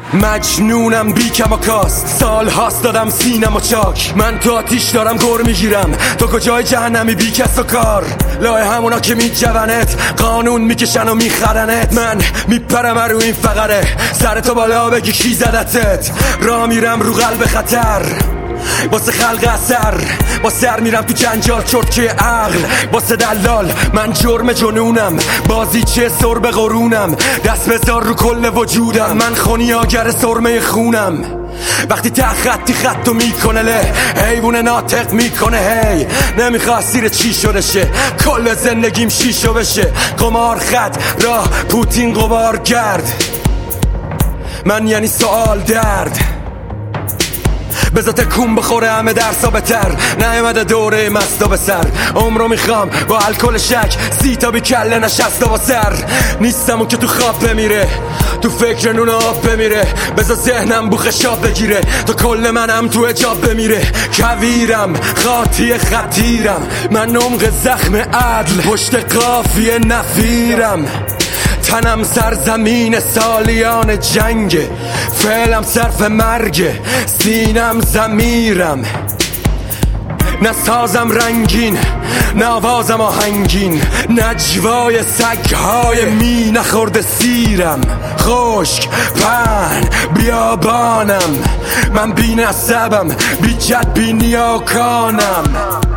مجنونم بی کم و کاست، سال هاست دادم سینم و چاک. من تو آتیش دارم گر میگیرم، تو کجای جهنمی بی کس و کار. لای همونا که میجونت قانون میکشن و میخرنت. من میپرم رو این فقره، سر تو بالا بگی کی زدتت. را میرم رو قلب خطر واسه خلق اثر، با سر میرم تو جنجال چرتکه عقل واسه دلال. من جرم جنونم، بازی چه سر به قرونم. دست بذار رو کل وجودم، من خونیاگر سرمه خونم. وقتی ته خطی خطو میکنه له، حیوون ناطق میکنه هی. نمیخواد سیر چی شده شه، کل زندگیم شیشو بشه. قمار خط راه پوتین قبار گرد، من یعنی سوال درد. بذار تکون بخوره همه درسا بتر، نیومده دوره مستا به سر. عمرو میخوام با الکل شک، 30 تا بی کله نشسته با سر. نیستم اون که تو خواب بمیره، تو فکر نون آب بمیره. بذار ذهنم بو خشاب بگیره، تا کل منم تو اجاب بمیره. کویرم خاطی خطیرم، من عمق زخم عدل پشت قافیه نفیرم. تنم سرزمین سالیان جنگ، فعلم صرف مرگ، سینم زمیرم. نه سازم رنگین، نه آوازم آهنگین، نجوای سگهای می نخورده سیرم. خشک پهن بیابانم، من بی نسبم، بی جد بی نیاکانم.